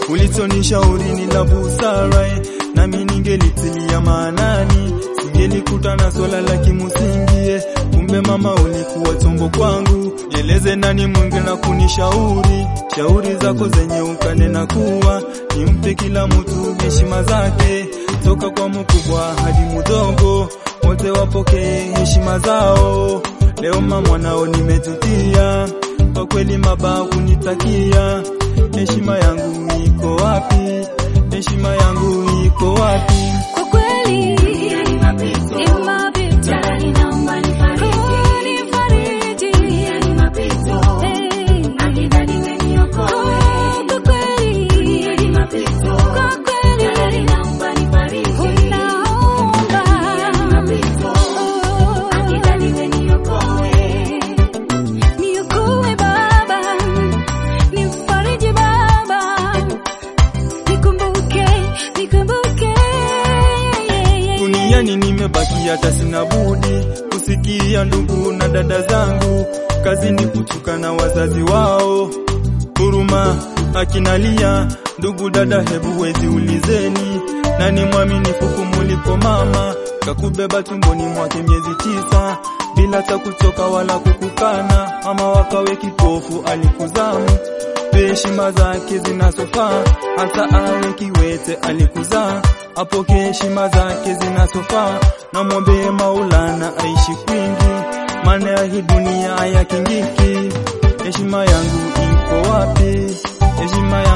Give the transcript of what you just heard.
Ulichonishauri ni la busara, nami ningelitilia maanani. Singelikuta na swala la kimsingi, kumbe mama ulikuwa chombo kwangu. Jeleze nani mwingine na kunishauri, shauri zako zenye ukanena kuwa nimpe kila mtu heshima zake, toka kwa mkubwa hadi mdogo, wote wapokee heshima zao. Leo mama nao nimejutia, kwa kweli mabaya kunitakia. Heshima yangu iko wapi? Heshima yangu iko wapi? Kwa kweli ni mapito, naomba nifariji, ni mapito, akidhani umeniokoa. Kwa kweli ni mapito, kwa kweli naomba nifariji, naomba ni mapito, akidhani umeniokoa. Niokoe Baba, nifariji Baba, nikumbuke. Duniani nimebaki hata sina budi kusikia ndugu na dada zangu kazini kutukana wazazi wao. Huruma akinalia, ndugu dada hebu wezi ulizeni, nani mwaminifu kumuliko mama? Kakubeba tumboni mwake miezi 9 bila ta kuchoka wala kukukana. Mama wakawe kipofu alikuzamu, heshima zake zinasofaa. Hata awe kiwete alikuzaa, apoke heshima zake zinasofaa. Na mwombe Maulana aishi kwingi, maana ya hii dunia hayakingiki. Heshima yangu iko wapi? Heshima